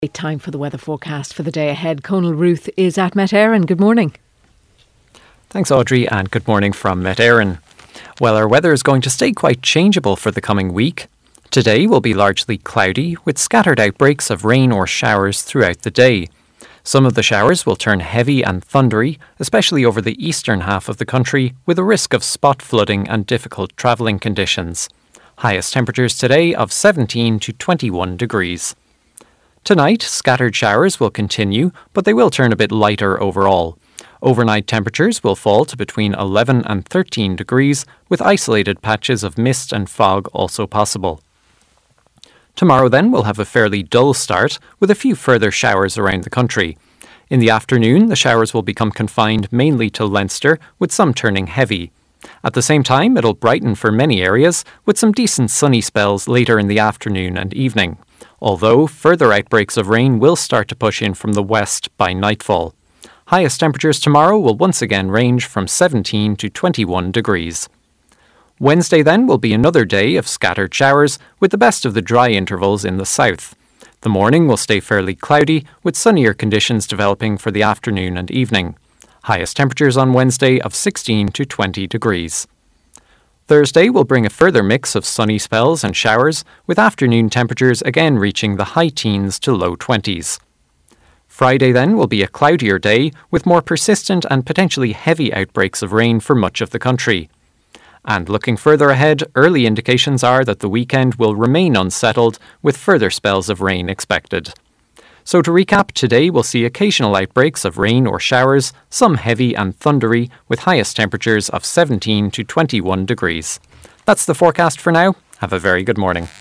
Time for the weather forecast for the day ahead. Conal Ruth is at Met Éireann. Good morning. Thanks, Audrey, and good morning from Met Éireann. Well, our weather is going to stay quite changeable for the coming week. Today will be largely cloudy, with scattered outbreaks of rain or showers throughout the day. Some of the showers will turn heavy and thundery, especially over the eastern half of the country, with a risk of spot flooding and difficult travelling conditions. Highest temperatures today of 17 to 21 degrees. Tonight, scattered showers will continue, but they will turn a bit lighter overall. Overnight temperatures will fall to between 11 and 13 degrees, with isolated patches of mist and fog also possible. Tomorrow then we'll have a fairly dull start, with a few further showers around the country. In the afternoon, the showers will become confined mainly to Leinster, with some turning heavy. At the same time, it'll brighten for many areas, with some decent sunny spells later in the afternoon and evening. Although further outbreaks of rain will start to push in from the west by nightfall. Highest temperatures tomorrow will once again range from 17 to 21 degrees. Wednesday then will be another day of scattered showers, with the best of the dry intervals in the south. The morning will stay fairly cloudy, with sunnier conditions developing for the afternoon and evening. Highest temperatures on Wednesday of 16 to 20 degrees. Thursday will bring a further mix of sunny spells and showers, with afternoon temperatures again reaching the high teens to low 20s. Friday then will be a cloudier day, with more persistent and potentially heavy outbreaks of rain for much of the country. And looking further ahead, early indications are that the weekend will remain unsettled, with further spells of rain expected. So to recap, today we'll see occasional outbreaks of rain or showers, some heavy and thundery, with highest temperatures of 17 to 21 degrees. That's the forecast for now. Have a very good morning.